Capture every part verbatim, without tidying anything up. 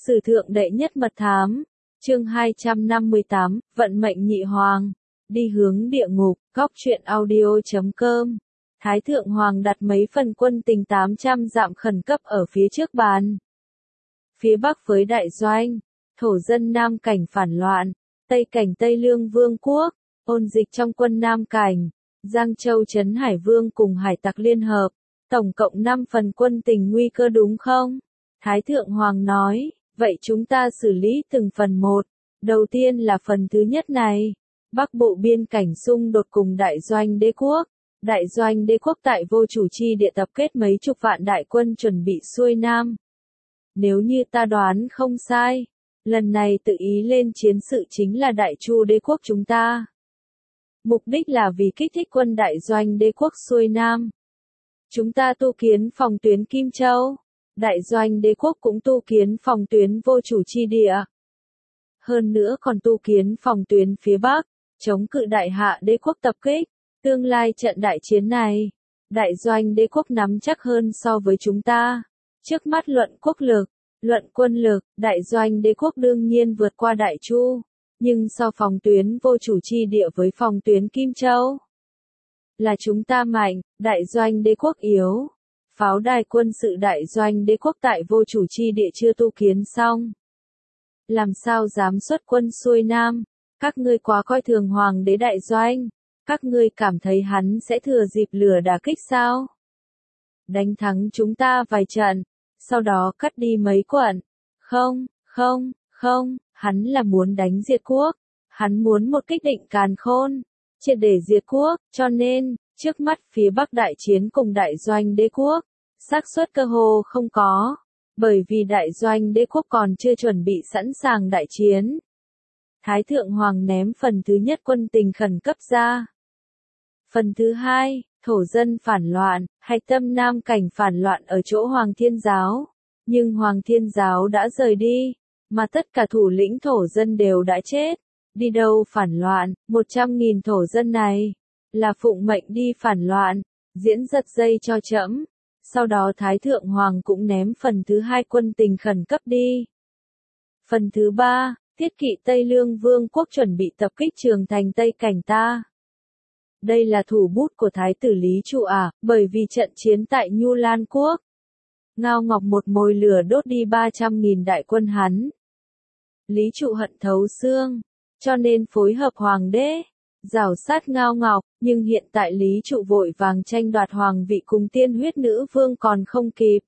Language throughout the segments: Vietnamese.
Sử thượng đệ nhất mật thám, chương hai trăm năm mươi tám, vận mệnh nhị hoàng, đi hướng địa ngục, góc truyện audio chấm com. Thái thượng hoàng đặt mấy phần quân tình tám trăm dặm khẩn cấp ở phía trước bàn. Phía bắc với đại doanh, thổ dân Nam Cảnh phản loạn, Tây Cảnh Tây Lương Vương quốc, ôn dịch trong quân Nam Cảnh, Giang Châu Trấn Hải Vương cùng hải tặc liên hợp, tổng cộng năm phần quân tình nguy cơ đúng không? Thái thượng hoàng nói, vậy chúng ta xử lý từng phần một. Đầu tiên là phần thứ nhất này, Bắc Bộ biên cảnh xung đột cùng đại doanh đế quốc. Đại doanh đế quốc tại vô chủ chi địa tập kết mấy chục vạn đại quân chuẩn bị xuôi nam. Nếu như ta đoán không sai, lần này tự ý lên chiến sự chính là đại chu đế quốc chúng ta. Mục đích là vì kích thích quân đại doanh đế quốc xuôi nam. Chúng ta tu kiến phòng tuyến Kim Châu. Đại doanh đế quốc cũng tu kiến phòng tuyến vô chủ chi địa. Hơn nữa còn tu kiến phòng tuyến phía Bắc, chống cự đại hạ đế quốc tập kích. Tương lai trận đại chiến này, đại doanh đế quốc nắm chắc hơn so với chúng ta. Trước mắt luận quốc lực, luận quân lực, đại doanh đế quốc đương nhiên vượt qua đại chu. Nhưng so phòng tuyến vô chủ chi địa với phòng tuyến Kim Châu, là chúng ta mạnh, đại doanh đế quốc yếu. Pháo đài quân sự đại doanh đế quốc tại vô chủ chi địa chưa tu kiến xong. Làm sao dám xuất quân xuôi nam? Các ngươi quá coi thường hoàng đế đại doanh. Các ngươi cảm thấy hắn sẽ thừa dịp lửa đả kích sao? Đánh thắng chúng ta vài trận, sau đó cắt đi mấy quận. Không, không, không, hắn là muốn đánh diệt quốc. Hắn muốn một kích định càn khôn, triệt để diệt quốc, cho nên, trước mắt phía Bắc đại chiến cùng đại doanh đế quốc, xác suất cơ hồ không có, bởi vì đại doanh đế quốc còn chưa chuẩn bị sẵn sàng đại chiến. Thái thượng hoàng ném phần thứ nhất quân tình khẩn cấp ra. Phần thứ hai, thổ dân phản loạn, hạch tâm Nam Cảnh phản loạn ở chỗ Hoàng Thiên Giáo. Nhưng Hoàng Thiên Giáo đã rời đi, mà tất cả thủ lĩnh thổ dân đều đã chết. Đi đâu phản loạn, một trăm nghìn thổ dân này, là phụng mệnh đi phản loạn, diễn giật dây cho trẫm. Sau đó Thái thượng hoàng cũng ném phần thứ hai quân tình khẩn cấp đi. Phần thứ ba, thiết kỵ Tây Lương Vương quốc chuẩn bị tập kích Trường Thành Tây Cảnh ta. Đây là thủ bút của Thái tử Lý Trụ à, bởi vì trận chiến tại Nhu Lan Quốc. Ngao Ngọc một mồi lửa đốt đi ba trăm nghìn đại quân hắn. Lý Trụ hận thấu xương, cho nên phối hợp hoàng đế, rảo sát Ngao Ngọc, nhưng hiện tại Lý Trụ vội vàng tranh đoạt hoàng vị cùng tiên huyết nữ vương còn không kịp.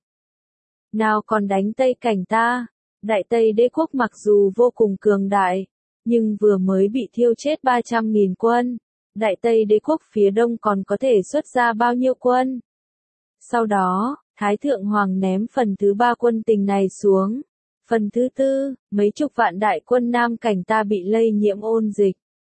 Nào còn đánh Tây Cảnh ta, Đại Tây đế quốc mặc dù vô cùng cường đại, nhưng vừa mới bị thiêu chết ba trăm nghìn quân. Đại Tây đế quốc phía đông còn có thể xuất ra bao nhiêu quân? Sau đó, Thái thượng hoàng ném phần thứ ba quân tình này xuống. Phần thứ tư, mấy chục vạn đại quân Nam Cảnh ta bị lây nhiễm ôn dịch.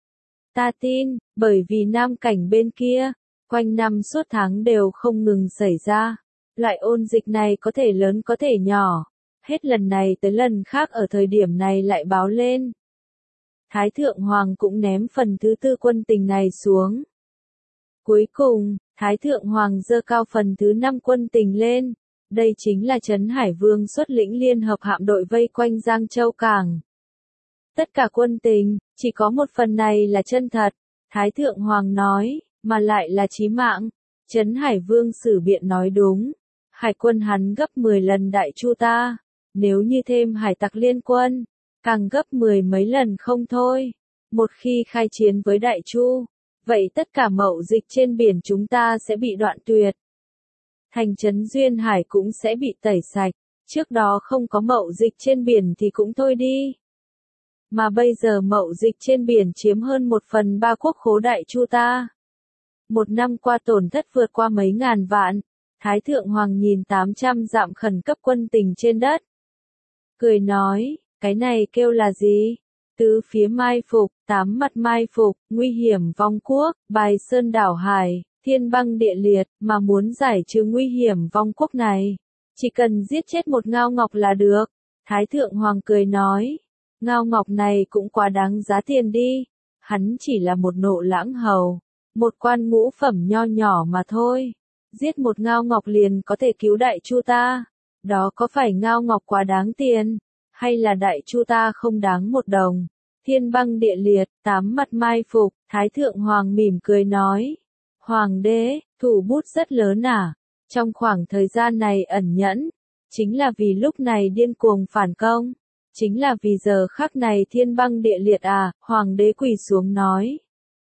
Ta tin, bởi vì Nam Cảnh bên kia, quanh năm suốt tháng đều không ngừng xảy ra. Loại ôn dịch này có thể lớn có thể nhỏ. Hết lần này tới lần khác ở thời điểm này lại báo lên. Thái thượng hoàng cũng ném phần thứ tư quân tình này xuống. Cuối cùng, Thái thượng hoàng giơ cao phần thứ năm quân tình lên. Đây chính là Trấn Hải Vương xuất lĩnh liên hợp hạm đội vây quanh Giang Châu Cảng. Tất cả quân tình, chỉ có một phần này là chân thật. Thái thượng hoàng nói, mà lại là chí mạng. Trấn Hải Vương sử biện nói đúng. Hải quân hắn gấp mười lần đại chu ta. Nếu như thêm hải tặc liên quân, càng gấp mười mấy lần không thôi. Một khi khai chiến với đại chu, vậy tất cả mậu dịch trên biển chúng ta sẽ bị đoạn tuyệt. Thành trấn Duyên Hải cũng sẽ bị tẩy sạch. Trước đó không có mậu dịch trên biển thì cũng thôi đi. Mà bây giờ mậu dịch trên biển chiếm hơn một phần ba quốc khố đại chu ta. Một năm qua tổn thất vượt qua mấy ngàn vạn. Thái thượng hoàng nhìn tám trăm dặm khẩn cấp quân tình trên đất. Cười nói, cái này kêu là gì? Tứ phía mai phục, tám mặt mai phục, nguy hiểm vong quốc, bài sơn đảo hải, thiên băng địa liệt, mà muốn giải trừ nguy hiểm vong quốc này. Chỉ cần giết chết một Ngao Ngọc là được. Thái thượng hoàng cười nói, Ngao Ngọc này cũng quá đáng giá tiền đi. Hắn chỉ là một nộ lãng hầu, một quan ngũ phẩm nho nhỏ mà thôi. Giết một Ngao Ngọc liền có thể cứu đại chu ta. Đó có phải Ngao Ngọc quá đáng tiền? hay là đại chu ta không đáng một đồng. Thiên băng địa liệt, tám mặt mai phục, Thái Thượng Hoàng mỉm cười nói. Hoàng đế, thủ bút rất lớn à, trong khoảng thời gian này ẩn nhẫn, chính là vì lúc này điên cuồng phản công, chính là vì giờ khắc này thiên băng địa liệt à, Hoàng đế quỳ xuống nói.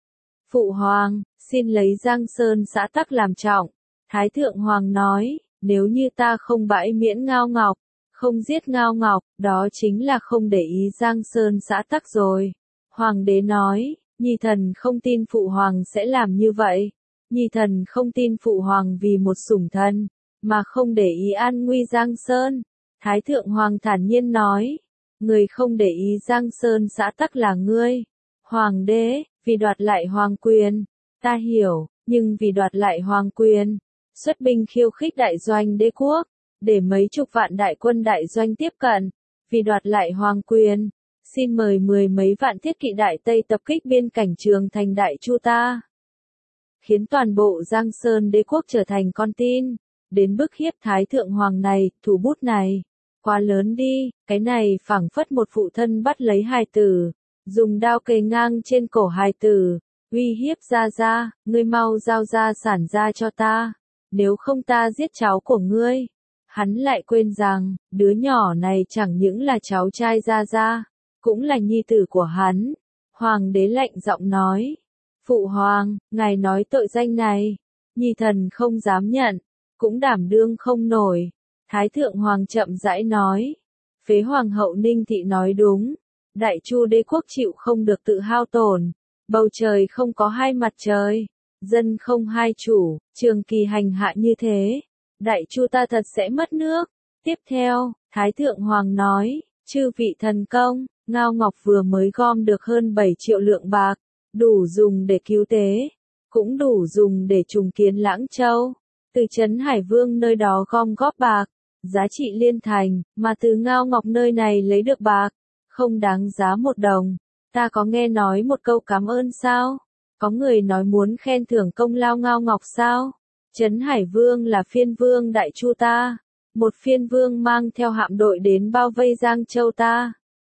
Phụ Hoàng, xin lấy Giang Sơn xã tắc làm trọng. Thái Thượng Hoàng nói, nếu như ta không bãi miễn Ngao Ngọc, không giết Ngao Ngọc, đó chính là không để ý Giang Sơn xã tắc rồi. Hoàng đế nói, Nhi thần không tin Phụ Hoàng sẽ làm như vậy. Nhi thần không tin Phụ Hoàng vì một sủng thân, mà không để ý an nguy Giang Sơn. Thái Thượng Hoàng thản nhiên nói, người không để ý Giang Sơn xã tắc là ngươi. Hoàng đế, vì đoạt lại hoàng quyền, ta hiểu, nhưng vì đoạt lại hoàng quyền, xuất binh khiêu khích đại doanh đế quốc, để mấy chục vạn đại quân đại doanh tiếp cận, vì đoạt lại hoàng quyền, xin mời mười mấy vạn thiết kỵ đại Tây tập kích biên cảnh Trường Thành đại chu ta. Khiến toàn bộ Giang Sơn đế quốc trở thành con tin, đến bức hiếp Thái Thượng Hoàng này, thủ bút này, quá lớn đi, cái này phảng phất một phụ thân bắt lấy hài tử, dùng đao kề ngang trên cổ hài tử, uy hiếp ra ra, ngươi mau giao ra sản ra cho ta, nếu không ta giết cháu của ngươi. Hắn lại quên rằng, đứa nhỏ này chẳng những là cháu trai ra ra, cũng là nhi tử của hắn. Hoàng đế lạnh giọng nói, Phụ Hoàng, ngài nói tội danh này, Nhi thần không dám nhận, cũng đảm đương không nổi. Thái Thượng Hoàng chậm rãi nói, phế Hoàng hậu Ninh Thị nói đúng, đại chu đế quốc chịu không được tự hao tổn, bầu trời không có hai mặt trời, dân không hai chủ, trường kỳ hành hạ như thế, đại chu ta thật sẽ mất nước. Tiếp theo, Thái Thượng Hoàng nói, chư vị thần công, Ngao Ngọc vừa mới gom được hơn bảy triệu lượng bạc, đủ dùng để cứu tế, cũng đủ dùng để trùng kiến Lãng Châu, từ Trấn Hải Vương nơi đó gom góp bạc, giá trị liên thành, mà từ Ngao Ngọc nơi này lấy được bạc, không đáng giá một đồng. Ta có nghe nói một câu cảm ơn sao? Có người nói muốn khen thưởng công lao Ngao Ngọc sao? Trấn Hải Vương là phiên vương đại chu ta, một phiên vương mang theo hạm đội đến bao vây Giang Châu ta.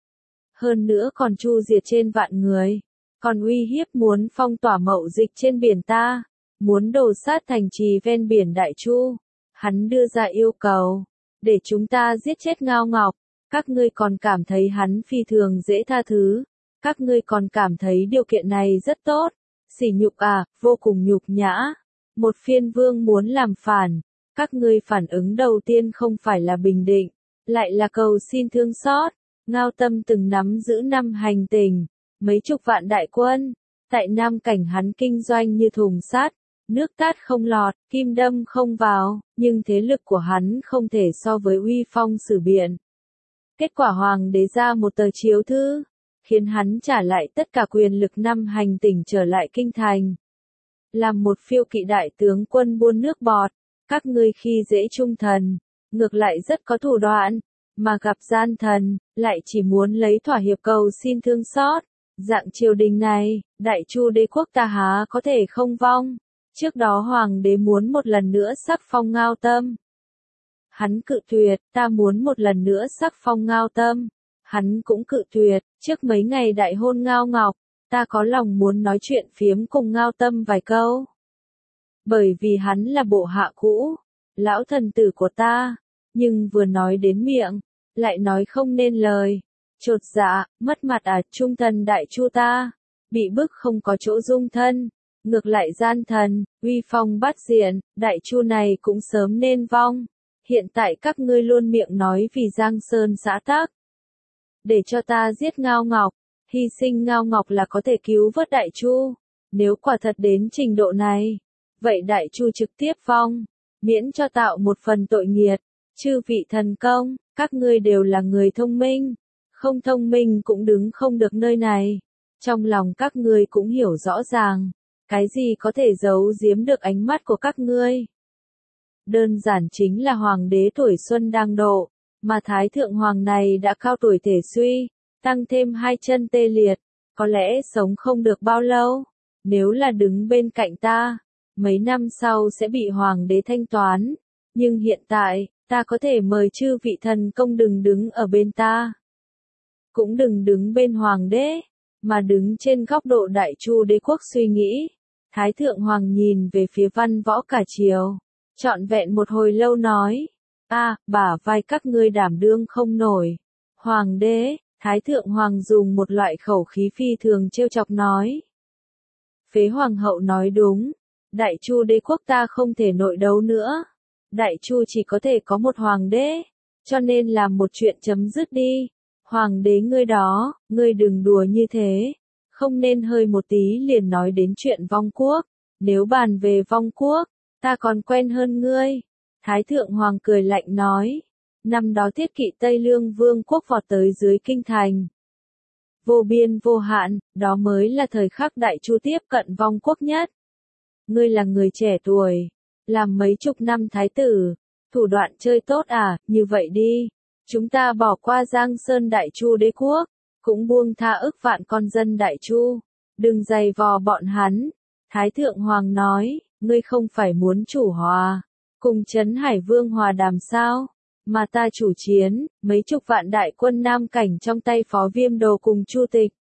Hơn nữa còn chu diệt trên vạn người, còn uy hiếp muốn phong tỏa mậu dịch trên biển ta, muốn đổ sát thành trì ven biển đại chu. Hắn đưa ra yêu cầu, để chúng ta giết chết Ngao Ngọc, các ngươi còn cảm thấy hắn phi thường dễ tha thứ, các ngươi còn cảm thấy điều kiện này rất tốt, sỉ nhục à, vô cùng nhục nhã. Một phiên vương muốn làm phản, các ngươi phản ứng đầu tiên không phải là bình định, lại là cầu xin thương xót. Ngao Tâm từng nắm giữ năm hành tỉnh, mấy chục vạn đại quân, tại Nam Cảnh hắn kinh doanh như thùng sắt, nước tát không lọt, kim đâm không vào, nhưng thế lực của hắn không thể so với uy phong Sử Biện. Kết quả hoàng đế ra một tờ chiếu thư, khiến hắn trả lại tất cả quyền lực năm hành tỉnh trở lại kinh thành. Làm một phiêu kỵ đại tướng quân buôn nước bọt, các ngươi khi dễ trung thần, ngược lại rất có thủ đoạn, mà gặp gian thần, lại chỉ muốn lấy thỏa hiệp cầu xin thương xót. Dạng triều đình này, đại chu đế quốc ta há có thể không vong. Trước đó hoàng đế muốn một lần nữa sắc phong Ngao Tâm. Hắn cự tuyệt, ta muốn một lần nữa sắc phong Ngao Tâm. Hắn cũng cự tuyệt, trước mấy ngày đại hôn Ngao Ngọc, ta có lòng muốn nói chuyện phiếm cùng Ngao Tâm vài câu. Bởi vì hắn là bộ hạ cũ, lão thần tử của ta, nhưng vừa nói đến miệng, lại nói không nên lời. Chột dạ, mất mặt à, trung thần đại chu ta, bị bức không có chỗ dung thân, ngược lại gian thần, uy phong bát diện, đại chu này cũng sớm nên vong. Hiện tại các ngươi luôn miệng nói vì Giang Sơn xã tắc, để cho ta giết Ngao Ngọc, hy sinh Ngao Ngọc là có thể cứu vớt đại chu. Nếu quả thật đến trình độ này, vậy đại chu trực tiếp vong, miễn cho tạo một phần tội nghiệt. Chư vị thần công, các ngươi đều là người thông minh, không thông minh cũng đứng không được nơi này. Trong lòng các ngươi cũng hiểu rõ ràng, cái gì có thể giấu giếm được ánh mắt của các ngươi. Đơn giản chính là hoàng đế tuổi xuân đang độ, mà thái thượng hoàng này đã cao tuổi thể suy, tăng thêm hai chân tê liệt, có lẽ sống không được bao lâu. Nếu là đứng bên cạnh ta, mấy năm sau sẽ bị hoàng đế thanh toán, nhưng hiện tại, ta có thể mời chư vị thần công đừng đứng ở bên ta. cũng đừng đứng bên hoàng đế, mà đứng trên góc độ Đại Chu đế quốc suy nghĩ. Thái thượng hoàng nhìn về phía văn võ cả triều, trọn vẹn một hồi lâu nói, a, bả vai các ngươi đảm đương không nổi. Hoàng đế, Thái thượng hoàng dùng một loại khẩu khí phi thường trêu chọc nói. Phế hoàng hậu nói đúng, Đại Chu đế quốc ta không thể nội đấu nữa. Đại Chu chỉ có thể có một hoàng đế, cho nên làm một chuyện chấm dứt đi. Hoàng đế ngươi đó, ngươi đừng đùa như thế, không nên hơi một tí liền nói đến chuyện vong quốc. Nếu bàn về vong quốc, ta còn quen hơn ngươi. Thái thượng hoàng cười lạnh nói. Năm đó Thiết Kỵ Tây Lương Vương quốc vọt tới dưới kinh thành. Vô biên vô hạn, đó mới là thời khắc Đại Chu tiếp cận vong quốc nhất. Ngươi là người trẻ tuổi, làm mấy chục năm thái tử, thủ đoạn chơi tốt à, như vậy đi. Chúng ta bỏ qua Giang Sơn Đại Chu đế quốc, cũng buông tha ức vạn con dân Đại Chu. Đừng giày vò bọn hắn. Thái thượng hoàng nói, ngươi không phải muốn chủ hòa, cùng Trấn Hải Vương hòa đàm sao, mà ta chủ chiến, mấy chục vạn đại quân Nam Cảnh trong tay Phó Viêm Đồ cùng Chu Tịch.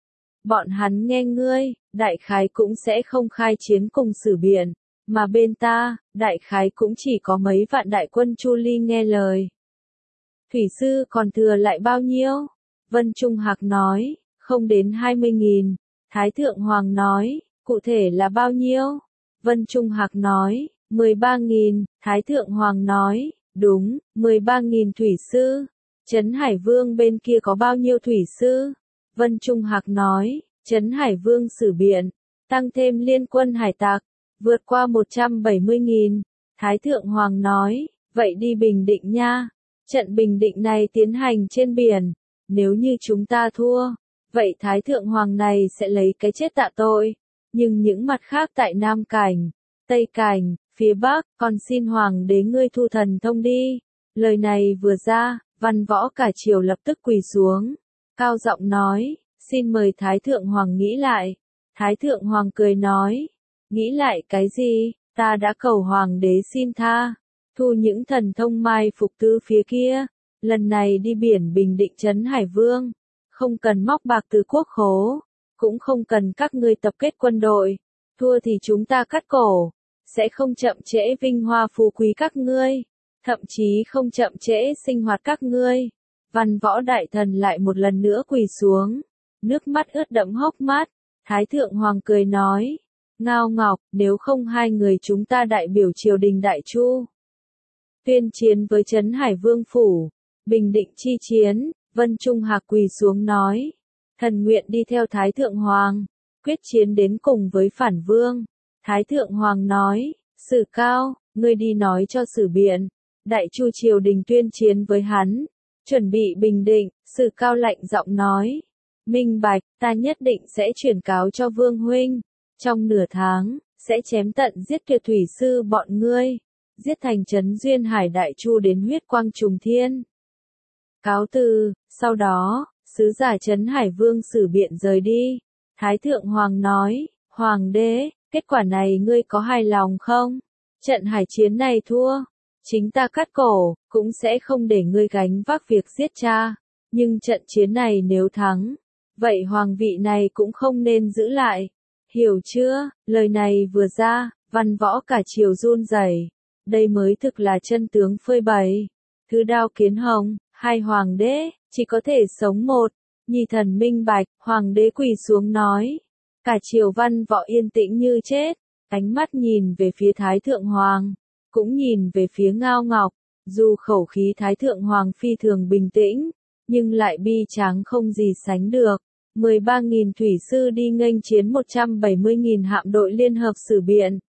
Bọn hắn nghe ngươi, đại khái cũng sẽ không khai chiến cùng Sử Biện, mà bên ta, đại khái cũng chỉ có mấy vạn đại quân Chu Ly nghe lời. Thủy sư còn thừa lại bao nhiêu? Vân Trung Hạc nói, không đến hai mươi nghìn. Thái thượng hoàng nói, cụ thể là bao nhiêu? Vân Trung Hạc nói, mười ba nghìn. Thái thượng hoàng nói, đúng, mười ba nghìn thủy sư. Trấn Hải Vương bên kia có bao nhiêu thủy sư? Vân Trung Hạc nói, Trấn Hải Vương Sử Biện, tăng thêm liên quân hải tặc, vượt qua một trăm bảy mươi nghìn. Thái thượng hoàng nói, vậy đi Bình Định nha. Trận Bình Định này tiến hành trên biển, nếu như chúng ta thua, vậy Thái thượng hoàng này sẽ lấy cái chết tạ tội. Nhưng những mặt khác tại Nam Cảnh, Tây Cảnh, phía Bắc, còn xin hoàng đế ngươi thu thần thông đi. Lời này vừa ra, văn võ cả triều lập tức quỳ xuống, cao giọng nói, xin mời Thái thượng hoàng nghĩ lại. Thái thượng hoàng cười nói, nghĩ lại cái gì, ta đã cầu hoàng đế xin tha, thu những thần thông mai phục tư phía kia, lần này đi biển Bình Định Trấn Hải Vương, không cần móc bạc từ quốc khố, cũng không cần các ngươi tập kết quân đội, thua thì chúng ta cắt cổ, sẽ không chậm trễ vinh hoa phú quý các ngươi, thậm chí không chậm trễ sinh hoạt các ngươi. Văn võ đại thần lại một lần nữa quỳ xuống, nước mắt ướt đẫm hốc mắt. Thái thượng hoàng cười nói, Ngao Ngọc, nếu không hai người chúng ta đại biểu triều đình Đại Chu, tuyên chiến với Trấn Hải Vương phủ, Bình Định chi chiến. Vân Trung Hạc quỳ xuống nói, thần nguyện đi theo Thái thượng hoàng, quyết chiến đến cùng với phản vương. Thái thượng hoàng nói, Sử Cao, ngươi đi nói cho Sử Biện, Đại Chu triều đình tuyên chiến với hắn, chuẩn bị Bình Định. Sử Cao lạnh giọng nói, minh bạch, ta nhất định sẽ chuyển cáo cho Vương huynh, trong nửa tháng, sẽ chém tận giết tuyệt thủy sư bọn ngươi, giết thành trấn duyên hải Đại Chu đến huyết quang trùng thiên. Cáo từ. Sau đó, sứ giả Trấn Hải Vương Sử Biện rời đi. Thái thượng hoàng nói, hoàng đế, kết quả này ngươi có hài lòng không? Trận hải chiến này thua, chính ta cắt cổ, cũng sẽ không để ngươi gánh vác việc giết cha. Nhưng trận chiến này nếu thắng, vậy hoàng vị này cũng không nên giữ lại. Hiểu chưa? Lời này vừa ra, văn võ cả triều run rẩy. Đây mới thực là chân tướng phơi bày. Thứ Đao Kiến Hồng, hai hoàng đế, chỉ có thể sống một. Nhi thần minh bạch, hoàng đế quỳ xuống nói. Cả triều văn võ yên tĩnh như chết, ánh mắt nhìn về phía Thái thượng hoàng, cũng nhìn về phía Ngao Ngọc. Dù khẩu khí Thái thượng hoàng phi thường bình tĩnh, nhưng lại bi tráng không gì sánh được. mười ba nghìn thủy sư đi nghênh chiến một trăm bảy mươi nghìn hạm đội liên hợp Sử Biện.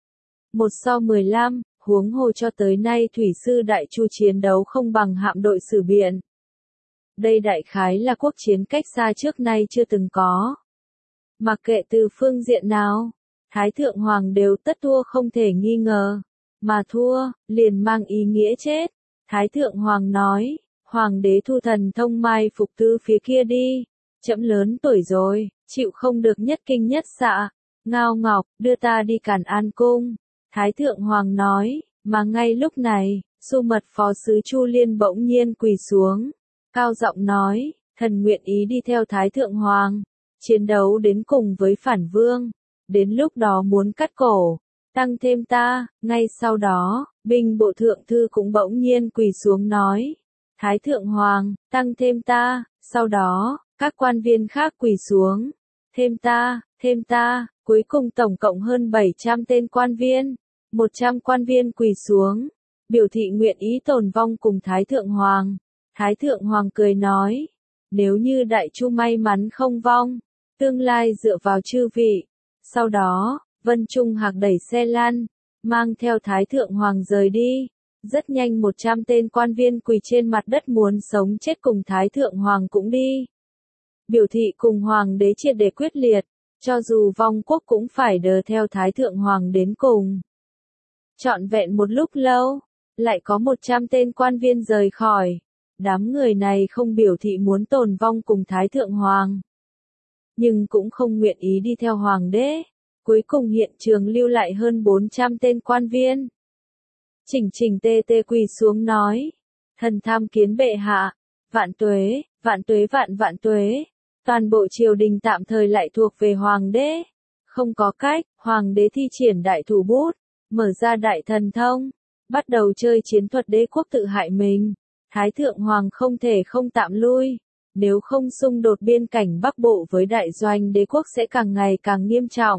Một so mười lăm, huống hồ cho tới nay thủy sư Đại Chu chiến đấu không bằng hạm đội Sử Biện. Đây đại khái là quốc chiến cách xa trước nay chưa từng có. Mặc kệ từ phương diện nào, Thái thượng hoàng đều tất thua không thể nghi ngờ, mà thua, liền mang ý nghĩa chết. Thái thượng hoàng nói, hoàng đế thu thần thông mai phục tư phía kia đi, trẫm lớn tuổi rồi, chịu không được nhất kinh nhất xạ. Ngao Ngọc, đưa ta đi Càn An cung. Thái thượng hoàng nói, mà ngay lúc này, Xu Mật phó sứ Chu Liên bỗng nhiên quỳ xuống, cao giọng nói, Thần nguyện ý đi theo Thái Thượng Hoàng, chiến đấu đến cùng với phản vương, đến lúc đó muốn cắt cổ, tăng thêm ta. Ngay sau đó, binh bộ thượng thư cũng bỗng nhiên quỳ xuống nói, Thái Thượng Hoàng, tăng thêm ta. Sau đó, các quan viên khác quỳ xuống, thêm ta, thêm ta. Cuối cùng tổng cộng hơn bảy trăm tên quan viên, một trăm quan viên quỳ xuống, biểu thị nguyện ý tồn vong cùng Thái Thượng Hoàng. Thái Thượng Hoàng cười nói, nếu như Đại Chu may mắn không vong, tương lai dựa vào chư vị. Sau đó, Vân Trung Hạc đẩy xe lăn, mang theo Thái Thượng Hoàng rời đi. Rất nhanh một trăm tên quan viên quỳ trên mặt đất muốn sống chết cùng Thái Thượng Hoàng cũng đi. Biểu thị cùng Hoàng đế triệt để quyết liệt, cho dù vong quốc cũng phải đờ theo Thái Thượng Hoàng đến cùng. Trọn vẹn một lúc lâu, lại có một trăm tên quan viên rời khỏi. Đám người này không biểu thị muốn tồn vong cùng Thái Thượng Hoàng, nhưng cũng không nguyện ý đi theo Hoàng đế. Cuối cùng hiện trường lưu lại hơn bốn trăm tên quan viên. Chỉnh chỉnh tê tê quỳ xuống nói, thần tham kiến bệ hạ, vạn tuế, vạn tuế vạn vạn tuế. Toàn bộ triều đình tạm thời lại thuộc về Hoàng đế. Không có cách, Hoàng đế thi triển đại thủ bút, mở ra đại thần thông, bắt đầu chơi chiến thuật đế quốc tự hại mình. Thái Thượng Hoàng không thể không tạm lui, nếu không xung đột biên cảnh Bắc Bộ với đại doanh đế quốc sẽ càng ngày càng nghiêm trọng.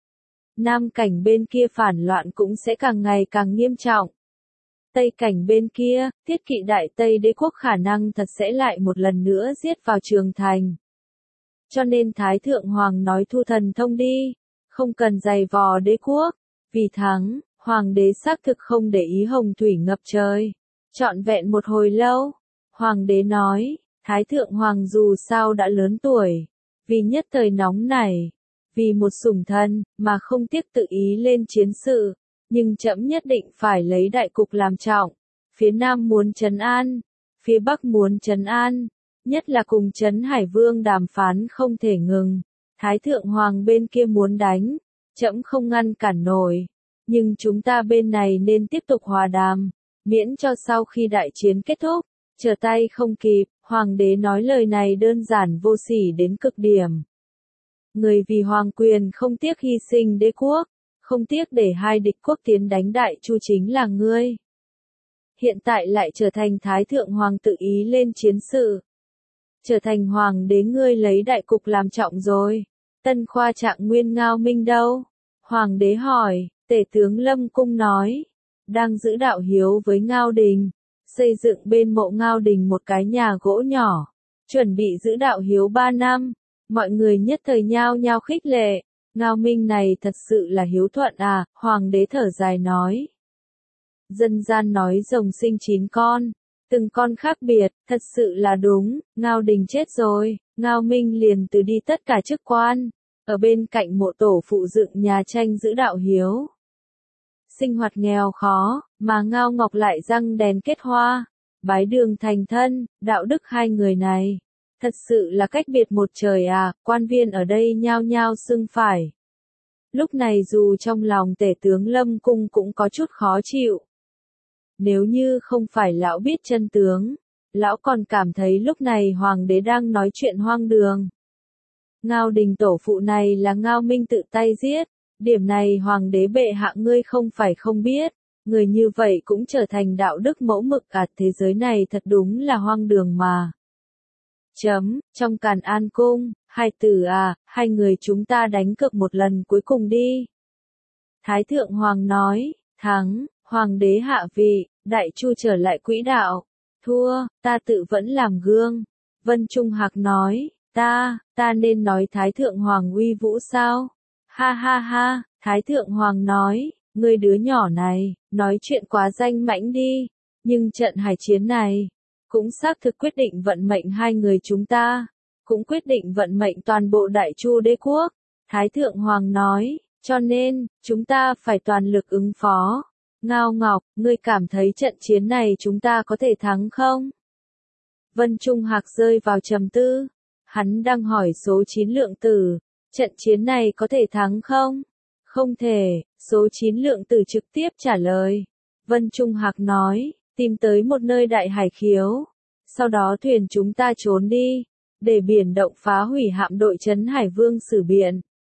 Nam cảnh bên kia phản loạn cũng sẽ càng ngày càng nghiêm trọng. Tây cảnh bên kia, thiết kỵ đại Tây đế quốc khả năng thật sẽ lại một lần nữa giết vào Trường Thành. Cho nên Thái Thượng Hoàng nói thu thần thông đi, không cần giày vò đế quốc. Vì thắng, Hoàng đế xác thực không để ý hồng thủy ngập trời. Trọn vẹn một hồi lâu, Hoàng đế nói, Thái Thượng Hoàng dù sao đã lớn tuổi, vì nhất thời nóng này, vì một sủng thân, mà không tiếc tự ý lên chiến sự, nhưng trẫm nhất định phải lấy đại cục làm trọng. Phía Nam muốn trấn an, phía Bắc muốn trấn an, nhất là cùng Trấn Hải Vương đàm phán không thể ngừng. Thái Thượng Hoàng bên kia muốn đánh, trẫm không ngăn cản nổi, nhưng chúng ta bên này nên tiếp tục hòa đàm, miễn cho sau khi đại chiến kết thúc, trở tay không kịp. Hoàng đế nói lời này đơn giản vô sỉ đến cực điểm. Người vì hoàng quyền không tiếc hy sinh đế quốc, không tiếc để hai địch quốc tiến đánh Đại Chu chính là ngươi. Hiện tại lại trở thành Thái Thượng Hoàng tự ý lên chiến sự. Trở thành Hoàng đế ngươi lấy đại cục làm trọng rồi. Tân khoa trạng nguyên Ngao Minh đâu? Hoàng đế hỏi. Tể tướng Lâm Cung nói, đang giữ đạo hiếu với Ngao Đình, xây dựng bên mộ Ngao Đình một cái nhà gỗ nhỏ, chuẩn bị giữ đạo hiếu ba năm. Mọi người nhất thời nhao nhao khích lệ, Ngao Minh này thật sự là hiếu thuận à. Hoàng đế thở dài nói, dân gian nói rồng sinh chín con, từng con khác biệt, thật sự là đúng. Ngao Đình chết rồi, Ngao Minh liền từ đi tất cả chức quan, ở bên cạnh mộ tổ phụ dựng nhà tranh giữ đạo hiếu. Sinh hoạt nghèo khó, mà Ngao Ngọc lại răng đèn kết hoa, bái đường thành thân. Đạo đức hai người này, thật sự là cách biệt một trời à. Quan viên ở đây nhao nhao xưng phải. Lúc này dù trong lòng tể tướng Lâm Cung cũng có chút khó chịu. Nếu như không phải lão biết chân tướng, lão còn cảm thấy lúc này hoàng đế đang nói chuyện hoang đường. Ngao Đình tổ phụ này là Ngao Minh tự tay giết, điểm này hoàng đế bệ hạ ngươi không phải không biết, người như vậy cũng trở thành đạo đức mẫu mực à. Thế giới này thật đúng là hoang đường mà. Chấm, trong Càn An cung, hai tử à, hai người chúng ta đánh cược một lần cuối cùng đi. Thái Thượng Hoàng nói, thắng, hoàng đế hạ vị, Đại Chu trở lại quỹ đạo. Thua, ta tự vẫn làm gương. Vân Trung Hạc nói, ta, ta nên nói Thái Thượng Hoàng uy vũ sao? Ha ha ha, Thái Thượng Hoàng nói, ngươi đứa nhỏ này, nói chuyện quá danh mãnh đi. Nhưng trận hải chiến này, cũng xác thực quyết định vận mệnh hai người chúng ta, cũng quyết định vận mệnh toàn bộ Đại Chu đế quốc. Thái Thượng Hoàng nói, cho nên, chúng ta phải toàn lực ứng phó. Ngao Ngọc, ngươi cảm thấy trận chiến này chúng ta có thể thắng không? Vân Trung Hạc rơi vào trầm tư. Hắn đang hỏi số chín lượng tử, trận chiến này có thể thắng không? Không thể. Số chín lượng tử trực tiếp trả lời. Vân Trung Hạc nói, tìm tới một nơi đại hải khiếu. Sau đó thuyền chúng ta trốn đi. để biển động phá hủy hạm đội trấn Hải Vương Sử Biện.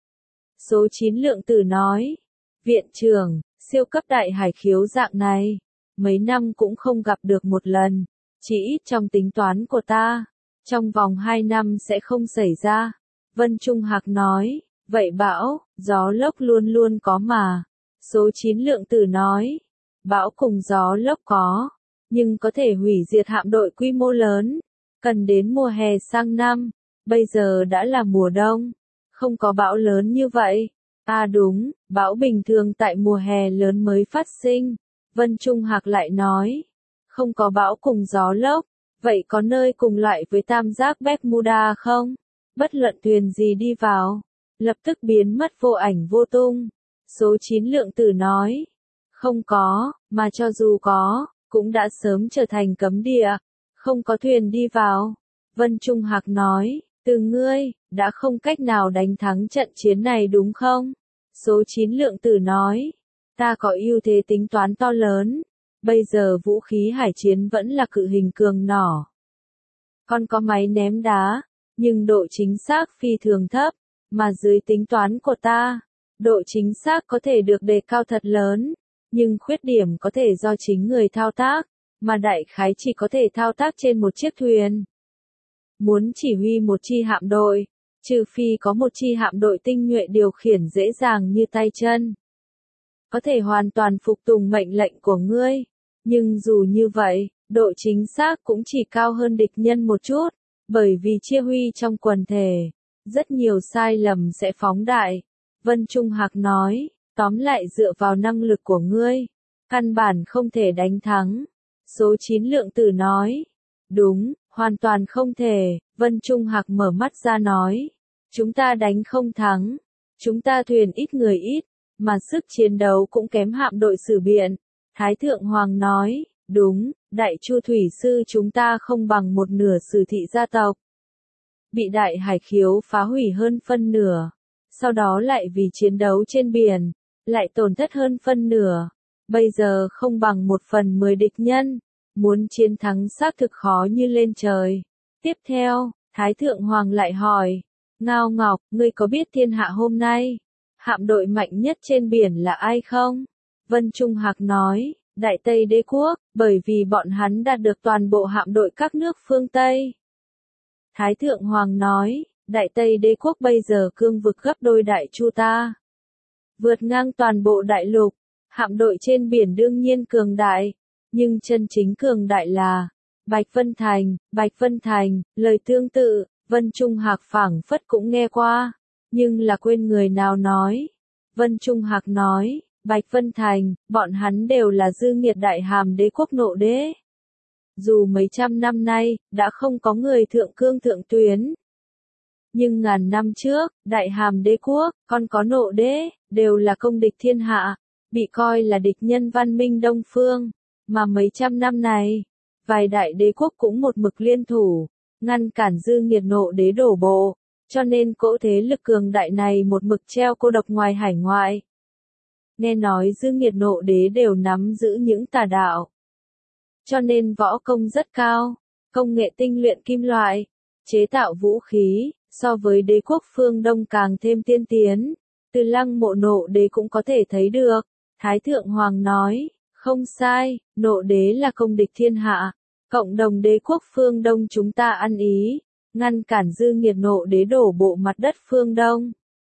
Số chín Lượng Tử nói, viện trưởng, siêu cấp đại hải khiếu dạng này, mấy năm cũng không gặp được một lần, chỉ ít trong tính toán của ta, trong vòng hai năm sẽ không xảy ra. Vân Trung Hạc nói, vậy bão, gió lốc luôn luôn có mà. Số chín Lượng Tử nói, bão cùng gió lốc có, nhưng có thể hủy diệt hạm đội quy mô lớn, cần đến mùa hè sang năm, bây giờ đã là mùa đông, không có bão lớn như vậy. À đúng, bão bình thường tại mùa hè lớn mới phát sinh. Vân Trung Hạc lại nói, không có bão cùng gió lốc, vậy có nơi cùng loại với tam giác Bermuda không? Bất luận thuyền gì đi vào, lập tức biến mất vô ảnh vô tung. Số chín Lượng Tử nói, không có, mà cho dù có, cũng đã sớm trở thành cấm địa, không có thuyền đi vào. Vân Trung Hạc nói, từ ngươi, đã không cách nào đánh thắng trận chiến này đúng không? Số chín Lượng Tử nói, ta có ưu thế tính toán to lớn, bây giờ vũ khí hải chiến vẫn là cự hình cường nỏ. Còn có máy ném đá, nhưng độ chính xác phi thường thấp, mà dưới tính toán của ta, độ chính xác có thể được đề cao thật lớn, nhưng khuyết điểm có thể do chính người thao tác, mà đại khái chỉ có thể thao tác trên một chiếc thuyền. Muốn chỉ huy một chi hạm đội, trừ phi có một chi hạm đội tinh nhuệ điều khiển dễ dàng như tay chân, có thể hoàn toàn phục tùng mệnh lệnh của ngươi, nhưng dù như vậy, độ chính xác cũng chỉ cao hơn địch nhân một chút, bởi vì chia huy trong quần thể, rất nhiều sai lầm sẽ phóng đại. Vân Trung Hạc nói, tóm lại dựa vào năng lực của ngươi, căn bản không thể đánh thắng. Số chín Lượng Tử nói, đúng, hoàn toàn không thể. Vân Trung Hạc mở mắt ra nói, chúng ta đánh không thắng, chúng ta thuyền ít người ít, mà sức chiến đấu cũng kém hạm đội Sử Biện. Thái Thượng Hoàng nói, đúng, Đại Chu Thủy Sư chúng ta không bằng một nửa Sử thị gia tộc. Bị đại hải khiếu phá hủy hơn phân nửa, sau đó lại vì chiến đấu trên biển, lại tổn thất hơn phân nửa, bây giờ không bằng một phần mười địch nhân, muốn chiến thắng xác thực khó như lên trời. Tiếp theo, Thái Thượng Hoàng lại hỏi, Ngao Ngọc, ngươi có biết thiên hạ hôm nay, hạm đội mạnh nhất trên biển là ai không? Vân Trung Hạc nói, Đại Tây Đế Quốc, bởi vì bọn hắn đạt được toàn bộ hạm đội các nước phương Tây. Thái Thượng Hoàng nói, Đại Tây Đế Quốc bây giờ cương vực gấp đôi Đại Chu ta, vượt ngang toàn bộ đại lục, hạm đội trên biển đương nhiên cường đại, nhưng chân chính cường đại là Bạch Vân Thành. Bạch Vân Thành, lời tương tự, Vân Trung Hạc phảng phất cũng nghe qua, nhưng là quên người nào nói. Vân Trung Hạc nói, Bạch Vân Thành, bọn hắn đều là dư nghiệt Đại Hàm Đế Quốc nộ đế. Dù mấy trăm năm nay, đã không có người thượng cương thượng tuyến. Nhưng ngàn năm trước, Đại Hàm Đế Quốc, còn có nộ đế, đều là công địch thiên hạ, bị coi là địch nhân văn minh Đông Phương. Mà mấy trăm năm này, vài đại đế quốc cũng một mực liên thủ, ngăn cản dư nghiệt nộ đế đổ bộ, cho nên cỗ thế lực cường đại này một mực treo cô độc ngoài hải ngoại. Nghe nói dư nghiệt nộ đế đều nắm giữ những tà đạo, cho nên võ công rất cao, công nghệ tinh luyện kim loại, chế tạo vũ khí, so với đế quốc phương Đông càng thêm tiên tiến, từ Lăng Mộ nộ đế cũng có thể thấy được. Thái Thượng Hoàng nói, không sai, nộ đế là công địch thiên hạ, cộng đồng đế quốc phương Đông chúng ta ăn ý, ngăn cản dư nghiệt nộ đế đổ bộ mặt đất phương Đông.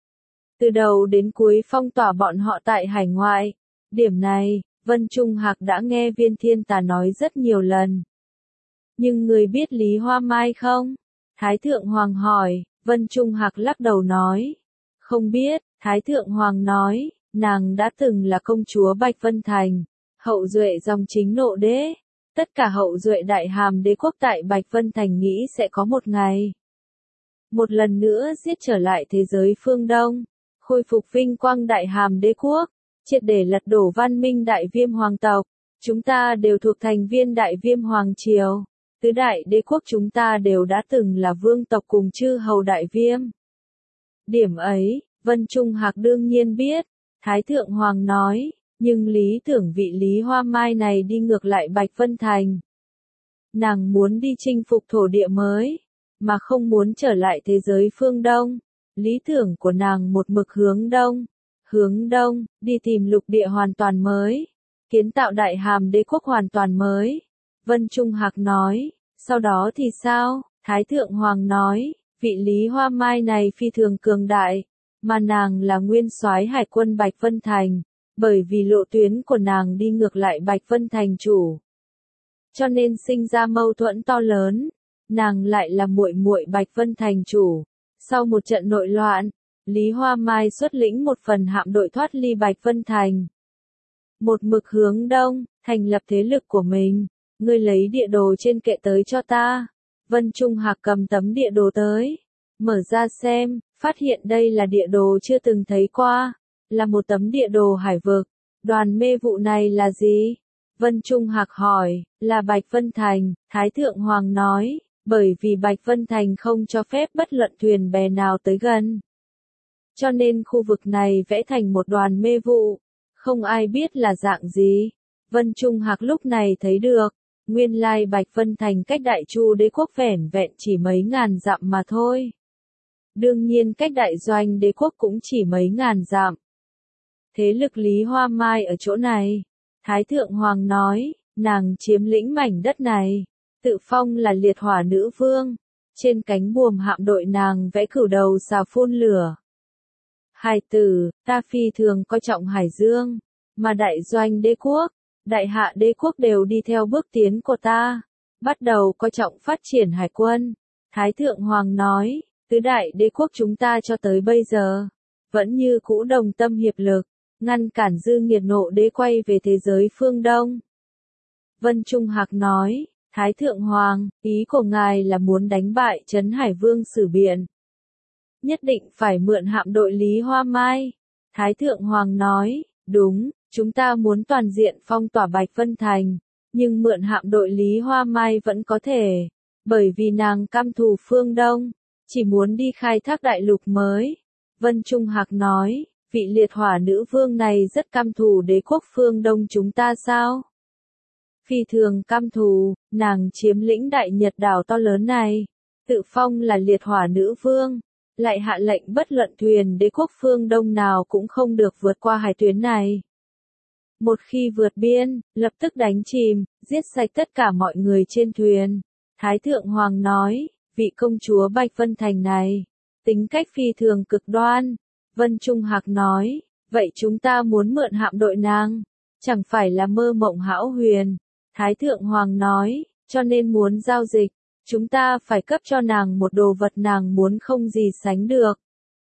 Từ đầu đến cuối phong tỏa bọn họ tại hải ngoại, điểm này, Vân Trung Hạc đã nghe Viên Thiên Tà nói rất nhiều lần. Nhưng người biết Lý Hoa Mai không? Thái Thượng Hoàng hỏi. Vân Trung Hạc lắc đầu nói, không biết. Thái Thượng Hoàng nói, nàng đã từng là công chúa Bạch Vân Thành, hậu duệ dòng chính nộ đế. Tất cả hậu duệ Đại Hàm Đế Quốc tại Bạch Vân Thành nghĩ sẽ có một ngày, một lần nữa giết trở lại thế giới phương Đông, khôi phục vinh quang Đại Hàm Đế Quốc, triệt để lật đổ văn minh Đại Viêm Hoàng tộc. Chúng ta đều thuộc thành viên Đại Viêm Hoàng triều. Tứ đại đế quốc chúng ta đều đã từng là vương tộc cùng chư hầu Đại Viêm. Điểm ấy, Vân Trung Hạc đương nhiên biết. Thái Thượng Hoàng nói, nhưng lý tưởng vị Lý Hoa Mai này đi ngược lại Bạch Vân Thành. Nàng muốn đi chinh phục thổ địa mới, mà không muốn trở lại thế giới phương Đông. Lý tưởng của nàng một mực hướng Đông. Hướng Đông, đi tìm lục địa hoàn toàn mới. Kiến tạo đại hàm đế quốc hoàn toàn mới. Vân Trung Hạc nói, sau đó thì sao? Thái Thượng Hoàng nói, vị Lý Hoa Mai này phi thường cường đại, mà nàng là nguyên soái hải quân Bạch Vân Thành, bởi vì lộ tuyến của nàng đi ngược lại Bạch Vân Thành chủ. Cho nên sinh ra mâu thuẫn to lớn, nàng lại là muội muội Bạch Vân Thành chủ. Sau một trận nội loạn, Lý Hoa Mai xuất lĩnh một phần hạm đội thoát ly Bạch Vân Thành. Một mực hướng Đông, thành lập thế lực của mình. Ngươi lấy địa đồ trên kệ tới cho ta. Vân Trung Hạc cầm tấm địa đồ tới. Mở ra xem, phát hiện đây là địa đồ chưa từng thấy qua. Là một tấm địa đồ hải vực. Đoàn mê vụ này là gì? Vân Trung Hạc hỏi, là Bạch Vân Thành. Thái Thượng Hoàng nói, bởi vì Bạch Vân Thành không cho phép bất luận thuyền bè nào tới gần. Cho nên khu vực này vẽ thành một đoàn mê vụ. Không ai biết là dạng gì. Vân Trung Hạc lúc này thấy được. Nguyên lai Bạch Vân Thành cách Đại Chu đế quốc vẻn vẹn chỉ mấy ngàn dặm mà thôi. Đương nhiên cách Đại Doanh đế quốc cũng chỉ mấy ngàn dặm. Thế lực Lý Hoa Mai ở chỗ này. Thái Thượng Hoàng nói, nàng chiếm lĩnh mảnh đất này. Tự phong là liệt hỏa nữ vương. Trên cánh buồm hạm đội nàng vẽ cửu đầu xà phun lửa. Hải tử, ta phi thường coi trọng Hải Dương. Mà Đại Doanh đế quốc, Đại Hạ đế quốc đều đi theo bước tiến của ta. Bắt đầu coi trọng phát triển hải quân. Thái Thượng Hoàng nói, tứ đại đế quốc chúng ta cho tới bây giờ, vẫn như cũ đồng tâm hiệp lực, ngăn cản dư nghiệt nộ đế quay về thế giới phương Đông. Vân Trung Hạc nói, Thái Thượng Hoàng, ý của ngài là muốn đánh bại Trấn Hải Vương Sử Biện. Nhất định phải mượn hạm đội Lý Hoa Mai. Thái Thượng Hoàng nói, đúng, chúng ta muốn toàn diện phong tỏa Bạch Vân Thành, nhưng mượn hạm đội Lý Hoa Mai vẫn có thể, bởi vì nàng căm thù phương Đông, chỉ muốn đi khai thác đại lục mới. Vân Trung Hạc nói, vị liệt hỏa nữ vương này rất căm thù đế quốc phương Đông chúng ta sao? Phi thường căm thù, nàng chiếm lĩnh đại nhật đảo to lớn này, tự phong là liệt hỏa nữ vương, lại hạ lệnh bất luận thuyền đế quốc phương Đông nào cũng không được vượt qua hải tuyến này. Một khi vượt biên, lập tức đánh chìm, giết sạch tất cả mọi người trên thuyền. Thái Thượng Hoàng nói, vị công chúa Bạch Vân Thành này, tính cách phi thường cực đoan. Vân Trung Hạc nói, vậy chúng ta muốn mượn hạm đội nàng, chẳng phải là mơ mộng hão huyền. Thái Thượng Hoàng nói, cho nên muốn giao dịch, chúng ta phải cấp cho nàng một đồ vật nàng muốn không gì sánh được.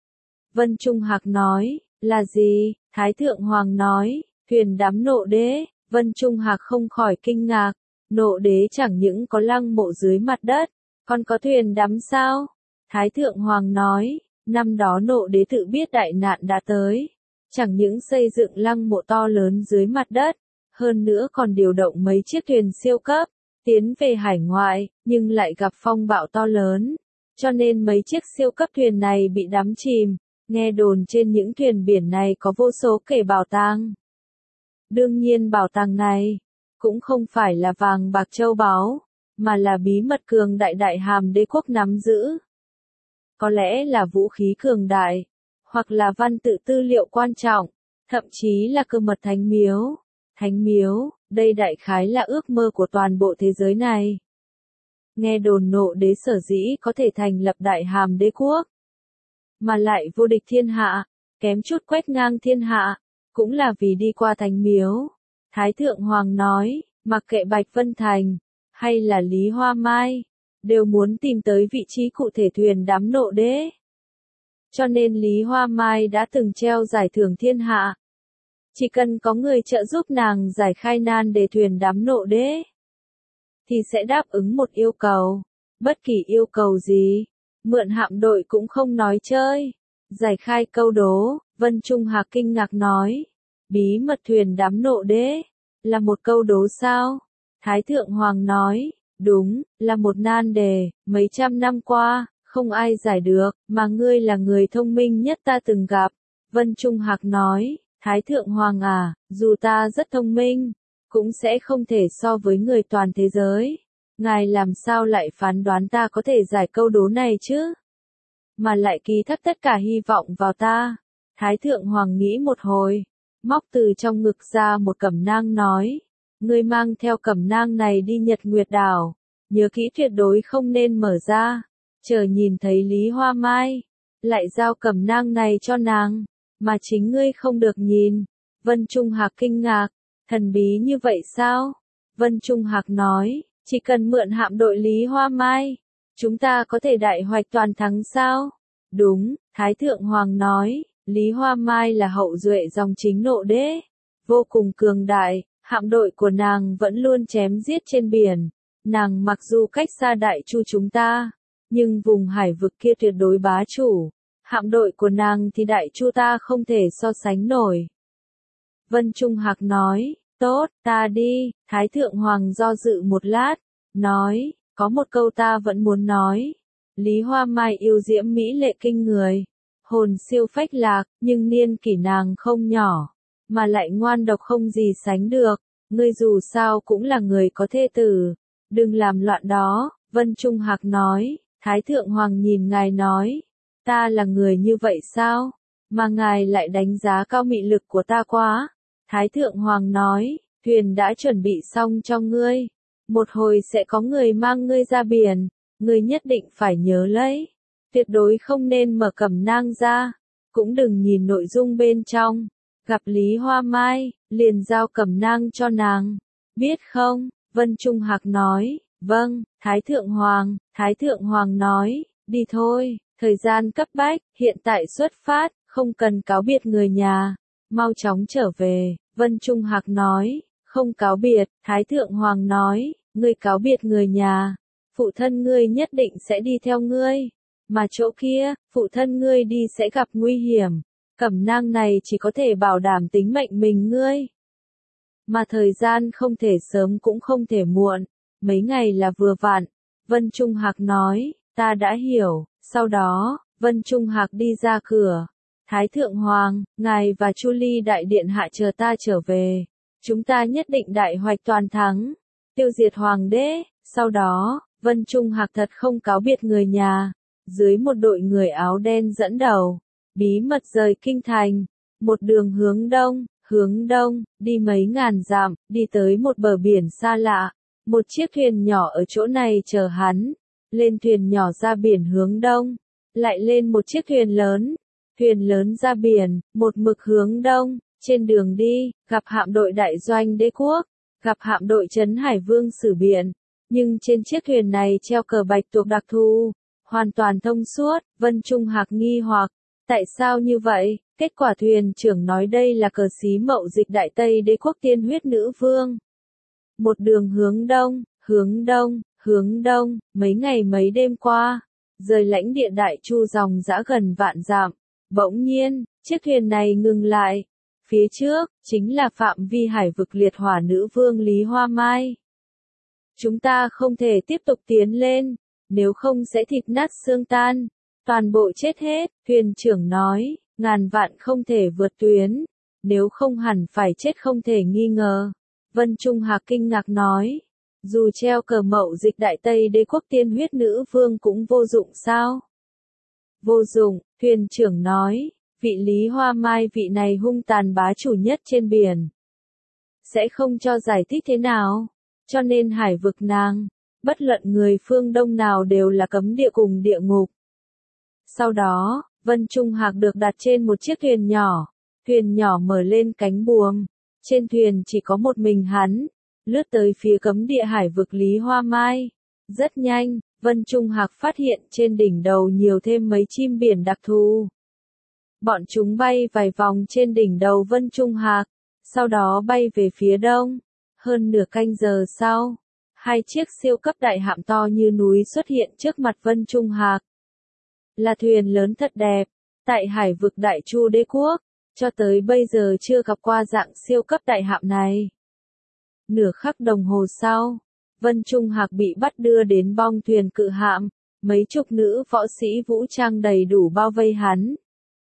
Vân Trung Hạc nói, là gì? Thái Thượng Hoàng nói, thuyền đắm nộ đế. Vân Trung Hạc không khỏi kinh ngạc, nộ đế chẳng những có lăng mộ dưới mặt đất, còn có thuyền đắm sao? Thái Thượng Hoàng nói, năm đó nộ đế tự biết đại nạn đã tới, chẳng những xây dựng lăng mộ to lớn dưới mặt đất, hơn nữa còn điều động mấy chiếc thuyền siêu cấp, tiến về hải ngoại, nhưng lại gặp phong bạo to lớn, cho nên mấy chiếc siêu cấp thuyền này bị đắm chìm. Nghe đồn trên những thuyền biển này có vô số kể bảo tàng. Đương nhiên bảo tàng này, cũng không phải là vàng bạc châu báu, mà là bí mật cường đại đại hàm đế quốc nắm giữ. Có lẽ là vũ khí cường đại, hoặc là văn tự tư liệu quan trọng, thậm chí là cơ mật thánh miếu. Thánh miếu, đây đại khái là ước mơ của toàn bộ thế giới này. Nghe đồn nộ đế sở dĩ có thể thành lập đại hàm đế quốc, mà lại vô địch thiên hạ, kém chút quét ngang thiên hạ, cũng là vì đi qua thánh miếu. Thái Thượng Hoàng nói, mặc kệ Bạch Vân Thành, hay là Lý Hoa Mai, đều muốn tìm tới vị trí cụ thể thuyền đắm nộ đế. Cho nên Lý Hoa Mai đã từng treo giải thưởng thiên hạ. Chỉ cần có người trợ giúp nàng giải khai nan đề thuyền đắm nộ đế, thì sẽ đáp ứng một yêu cầu. Bất kỳ yêu cầu gì, mượn hạm đội cũng không nói chơi. Giải khai câu đố, Vân Trung Hạc kinh ngạc nói, bí mật thuyền đắm nộ đế, là một câu đố sao? Thái Thượng Hoàng nói, đúng, là một nan đề, mấy trăm năm qua, không ai giải được, mà ngươi là người thông minh nhất ta từng gặp. Vân Trung Hạc nói, Thái Thượng Hoàng à, dù ta rất thông minh, cũng sẽ không thể so với người toàn thế giới. ngài làm sao lại phán đoán ta có thể giải câu đố này chứ? Mà lại ký thác tất cả hy vọng vào ta. Thái thượng hoàng nghĩ một hồi, móc từ trong ngực ra một cẩm nang nói, ngươi mang theo cẩm nang này đi Nhật Nguyệt đảo, nhớ kỹ tuyệt đối không nên mở ra, chờ nhìn thấy Lý Hoa Mai, lại giao cẩm nang này cho nàng, mà chính ngươi không được nhìn. Vân Trung Hạc kinh ngạc, thần bí như vậy sao? Vân Trung Hạc nói, chỉ cần mượn hạm đội Lý Hoa Mai, chúng ta có thể đại hoạch toàn thắng sao? Đúng, Thái Thượng Hoàng nói, Lý Hoa Mai là hậu duệ dòng chính Nộ Đế, vô cùng cường đại, hạm đội của nàng vẫn luôn chém giết trên biển. Nàng mặc dù cách xa Đại Chu chúng ta, nhưng vùng hải vực kia tuyệt đối bá chủ. Hạm đội của nàng thì Đại Chu ta không thể so sánh nổi. Vân Trung Hạc nói, tốt, ta đi. Thái Thượng Hoàng do dự một lát, nói, có một câu ta vẫn muốn nói. Lý Hoa Mai yêu diễm mỹ lệ kinh người, hồn siêu phách lạc, nhưng niên kỷ nàng không nhỏ, mà lại ngoan độc không gì sánh được. Ngươi dù sao cũng là người có thê tử, đừng làm loạn đó. Vân Trung Hạc nói, Thái Thượng Hoàng nhìn ngài nói, ta là người như vậy sao? Mà ngài lại đánh giá cao mị lực của ta quá. Thái Thượng Hoàng nói, thuyền đã chuẩn bị xong cho ngươi. Một hồi sẽ có người mang ngươi ra biển, ngươi nhất định phải nhớ lấy. Tuyệt đối không nên mở cẩm nang ra, cũng đừng nhìn nội dung bên trong. Gặp Lý Hoa Mai, liền giao cẩm nang cho nàng. Biết không? Vân Trung Hạc nói, vâng. Thái Thượng Hoàng, Thái Thượng Hoàng nói, đi thôi, thời gian cấp bách, hiện tại xuất phát, không cần cáo biệt người nhà, mau chóng trở về. Vân Trung Hạc nói, không cáo biệt. Thái Thượng Hoàng nói, ngươi cáo biệt người nhà, phụ thân ngươi nhất định sẽ đi theo ngươi, mà chỗ kia, phụ thân ngươi đi sẽ gặp nguy hiểm. Cẩm nang này chỉ có thể bảo đảm tính mệnh mình ngươi, mà thời gian không thể sớm cũng không thể muộn, mấy ngày là vừa vặn. Vân Trung Hạc nói, ta đã hiểu. Sau đó, Vân Trung Hạc đi ra cửa. Thái Thượng Hoàng, ngài và Chu Ly đại điện hạ chờ ta trở về. Chúng ta nhất định đại hoạch toàn thắng, tiêu diệt hoàng đế. Sau đó, Vân Trung Hạc thật không cáo biệt người nhà, dưới một đội người áo đen dẫn đầu, bí mật rời kinh thành, một đường hướng đông, hướng đông, đi mấy ngàn dặm, đi tới một bờ biển xa lạ. Một chiếc thuyền nhỏ ở chỗ này chờ hắn, lên thuyền nhỏ ra biển hướng đông, lại lên một chiếc thuyền lớn, thuyền lớn ra biển, một mực hướng đông. Trên đường đi, gặp hạm đội đại doanh đế quốc, gặp hạm đội trấn Hải Vương Sử Biện, nhưng trên chiếc thuyền này treo cờ bạch tuộc đặc thù, hoàn toàn thông suốt. Vân Trung Hạc nghi hoặc, tại sao như vậy? Kết quả thuyền trưởng nói đây là cờ xí mậu dịch Đại Tây Đế quốc Tiên Huyết Nữ Vương. Một đường hướng đông, hướng đông, hướng đông, mấy ngày mấy đêm qua, rời lãnh địa Đại Chu dòng dã gần vạn dặm. Bỗng nhiên, chiếc thuyền này ngừng lại. Phía trước, chính là phạm vi hải vực liệt hỏa nữ vương Lý Hoa Mai. Chúng ta không thể tiếp tục tiến lên, nếu không sẽ thịt nát xương tan, toàn bộ chết hết. Thuyền trưởng nói, ngàn vạn không thể vượt tuyến, nếu không hẳn phải chết không thể nghi ngờ. Vân Trung Hạc kinh ngạc nói, dù treo cờ mậu dịch Đại Tây Đế quốc Tiên Huyết Nữ Vương cũng vô dụng sao? Vô dụng, thuyền trưởng nói, vị Lý Hoa Mai vị này hung tàn bá chủ nhất trên biển, sẽ không cho giải thích thế nào, cho nên hải vực nàng, bất luận người phương Đông nào đều là cấm địa cùng địa ngục. Sau đó, Vân Trung Hạc được đặt trên một chiếc thuyền nhỏ, thuyền nhỏ mở lên cánh buồm, trên thuyền chỉ có một mình hắn, lướt tới phía cấm địa hải vực Lý Hoa Mai. Rất nhanh, Vân Trung Hạc phát hiện trên đỉnh đầu nhiều thêm mấy chim biển đặc thù. Bọn chúng bay vài vòng trên đỉnh đầu Vân Trung Hạc, sau đó bay về phía đông. Hơn nửa canh giờ sau, hai chiếc siêu cấp đại hạm to như núi xuất hiện trước mặt Vân Trung Hạc. Là thuyền lớn thật đẹp, tại hải vực Đại Chu Đế quốc, cho tới bây giờ chưa gặp qua dạng siêu cấp đại hạm này. Nửa khắc đồng hồ sau, Vân Trung Hạc bị bắt đưa đến bong thuyền cự hạm, mấy chục nữ võ sĩ vũ trang đầy đủ bao vây hắn.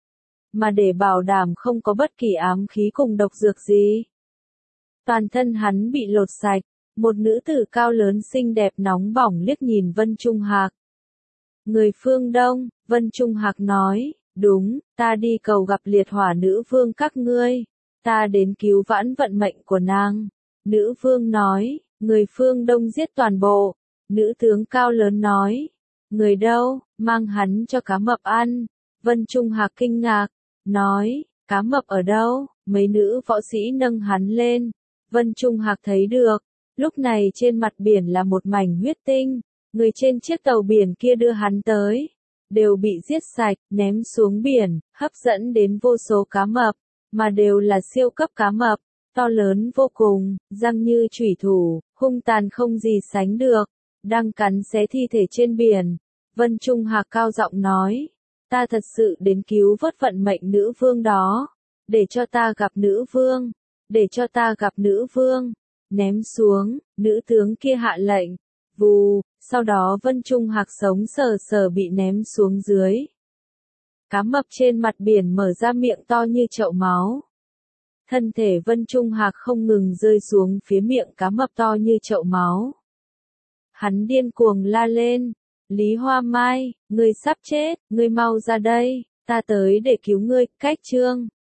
Mà để bảo đảm không có bất kỳ ám khí cùng độc dược gì, toàn thân hắn bị lột sạch, Một nữ tử cao lớn xinh đẹp nóng bỏng liếc nhìn Vân Trung Hạc. Người phương Đông, Vân Trung Hạc nói, đúng, ta đi cầu gặp liệt hỏa nữ vương các ngươi. Ta đến cứu vãn vận mệnh của nàng. Nữ vương nói, người phương Đông giết toàn bộ. Nữ tướng cao lớn nói, người đâu, mang hắn cho cá mập ăn. Vân Trung Hạc kinh ngạc, nói, cá mập ở đâu? Mấy nữ võ sĩ nâng hắn lên. Vân Trung Hạc thấy được, lúc này trên mặt biển là một mảnh huyết tinh. Người trên chiếc tàu biển kia đưa hắn tới, đều bị giết sạch, ném xuống biển, hấp dẫn đến vô số cá mập, mà đều là siêu cấp cá mập, to lớn vô cùng, răng như chủy thủ, hung tàn không gì sánh được, đang cắn xé thi thể trên biển. Vân Trung Hạc cao giọng nói, ta thật sự đến cứu vớt vận mệnh nữ vương đó, để cho ta gặp nữ vương, để cho ta gặp nữ vương, ném xuống, nữ tướng kia hạ lệnh, vù, sau đó Vân Trung Hạc sống sờ sờ bị ném xuống dưới. Cá mập trên mặt biển mở ra miệng to như chậu máu. Thân thể Vân Trung Hạc không ngừng rơi xuống phía miệng cá mập to như chậu máu. Hắn điên cuồng la lên, Lý Hoa Mai, ngươi sắp chết, ngươi mau ra đây, ta tới để cứu ngươi, cách chương.